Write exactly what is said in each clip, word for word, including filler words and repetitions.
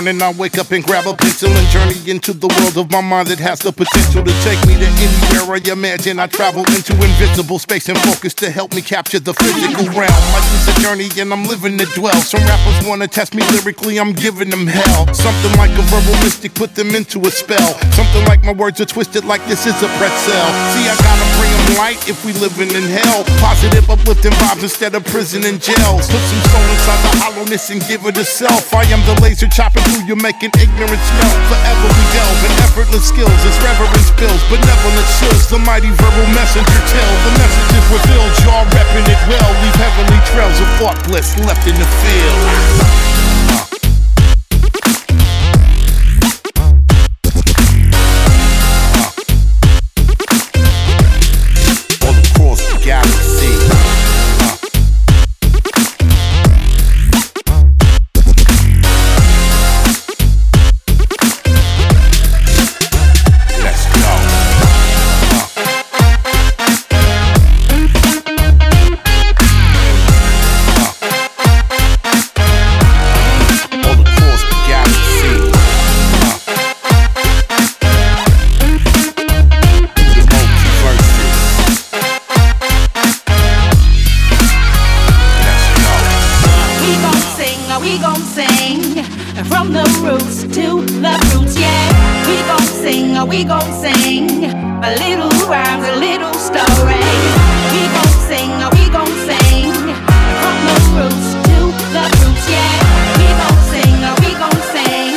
morning I wake up and grab a pencil and journey into the world of my mind that has the potential to take me to anywhere I imagine. I travel into invisible space and focus to help me capture the physical realm. Life is a journey and I'm living to dwell. Some rappers wanna test me lyrically, I'm giving them hell. Something like a verbal mystic, put them into a spell. Something like my words are twisted like this is a pretzel. See, I gotta bring them light if we living in hell. Positive uplifting vibes instead of prison and jails. Put some soul inside the hollowness and give it a self. I am the laser chopping through you, making ignorance melt. Forever we delve in effortless skills as reverence builds, benevolent chills. The mighty verbal messenger tell. The message is revealed, y'all repping it well. Leave heavenly trails of thought bliss left in the field. We gon' sing from the roots to the roots, yeah. We gon' sing, we gon' sing a little rhymes, a little story. We gon' sing, we gon' sing from the roots to the roots, yeah. We gon' sing, we gon' sing.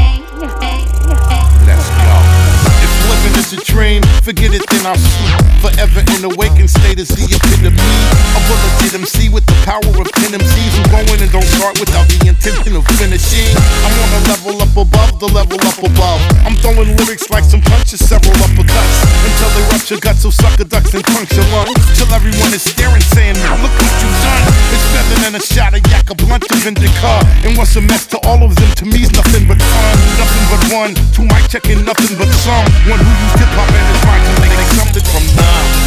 Let's go. If living is a dream, forget it, then I'll sleep. Forever in awakened state is the epitome of a legit M C with the power of ten M Cs who go in and don't start without the intention of finishing. I'm on a level up above the level up above. I'm throwing lyrics like some punches, several uppercuts, until they rupture guts, so sucker ducks and puncture lungs. Till everyone is staring, saying, "Now look what you've done." It's better than a shot of yak, a blunt of indica. And what's a mess to all of them, to me's nothing but fun. Nothing but one, two mic checking, nothing but some. One who used hip hop in his mind to make something from none.